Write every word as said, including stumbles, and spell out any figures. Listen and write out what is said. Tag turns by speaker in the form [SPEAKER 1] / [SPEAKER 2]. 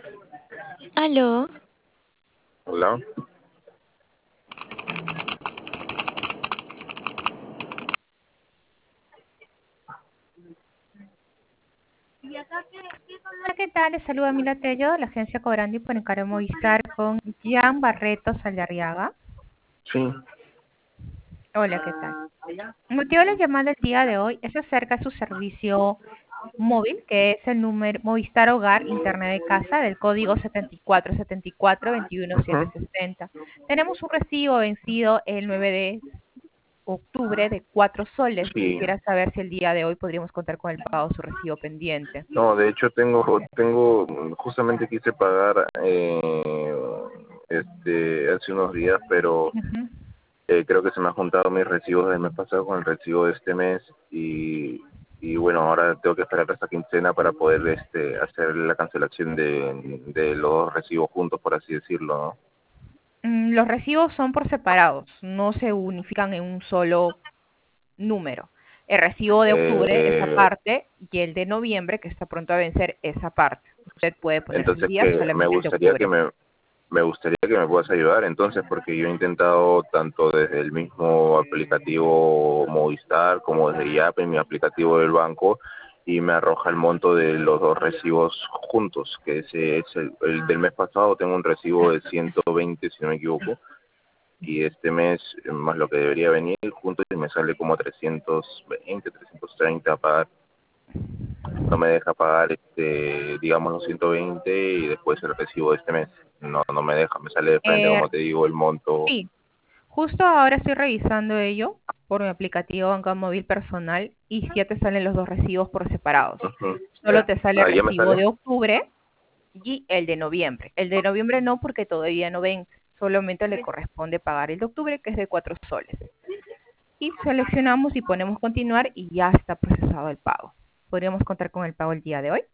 [SPEAKER 1] Aló,
[SPEAKER 2] Hola.
[SPEAKER 3] Hola, ¿qué tal? Les saluda Mila Tello de la agencia Cobrandi por encargo Movistar con Jan Barreto Saldarriaga.
[SPEAKER 2] Sí.
[SPEAKER 3] Hola, ¿qué tal? El motivo de la llamada del día de hoy es acerca de su servicio móvil, que es el número Movistar Hogar Internet de Casa del código setenta y cuatro setenta y cuatro veintiuno
[SPEAKER 2] Ujú.
[SPEAKER 3] setecientos sesenta. Tenemos un recibo vencido el nueve de octubre de cuatro soles.
[SPEAKER 2] Sí.
[SPEAKER 3] Quisiera saber si el día de hoy podríamos contar con el pago de su recibo pendiente.
[SPEAKER 2] No, de hecho tengo, tengo, justamente quise pagar eh, este hace unos días, pero
[SPEAKER 3] Ujú.
[SPEAKER 2] eh, creo que se me han juntado mis recibos del mes pasado con el recibo de este mes y, y bueno, ahora tengo que esperar esta quincena para poder este hacer la cancelación de, de los dos recibos juntos, por así decirlo, ¿no?
[SPEAKER 3] Mm, Los recibos son por separados, no se unifican en un solo número. El recibo de octubre, esa
[SPEAKER 2] Eh,
[SPEAKER 3] parte, y el de noviembre, que está pronto a vencer, esa parte. Usted puede ponerse el
[SPEAKER 2] entonces
[SPEAKER 3] día
[SPEAKER 2] que me
[SPEAKER 3] solamente el de
[SPEAKER 2] gustaría que
[SPEAKER 3] octubre.
[SPEAKER 2] me Me gustaría que me puedas ayudar entonces, porque yo he intentado tanto desde el mismo aplicativo Movistar como desde Yape, mi aplicativo del banco, y me arroja el monto de los dos recibos juntos, que ese es el, el del mes pasado. Tengo un recibo de ciento veinte, si no me equivoco, y este mes, más lo que debería venir juntos, y me sale como trescientos veinte, trescientos treinta a pagar. No me deja pagar, este digamos, los ciento veinte y después el recibo de este mes. No, no me deja, me sale de frente,
[SPEAKER 3] Eh,
[SPEAKER 2] como te digo, el monto.
[SPEAKER 3] sí, justo ahora estoy revisando ello por mi aplicativo banco móvil personal y ya te salen los dos recibos por separados.
[SPEAKER 2] Ujú.
[SPEAKER 3] Solo te sale el
[SPEAKER 2] Ah, ¿ya me
[SPEAKER 3] recibo
[SPEAKER 2] sale?
[SPEAKER 3] de octubre y el de noviembre. El de noviembre no, porque todavía no ven, solamente le corresponde pagar el de octubre, que es de cuatro soles. Y seleccionamos y ponemos continuar y ya está procesado el pago. Podríamos contar con el pago el día de hoy.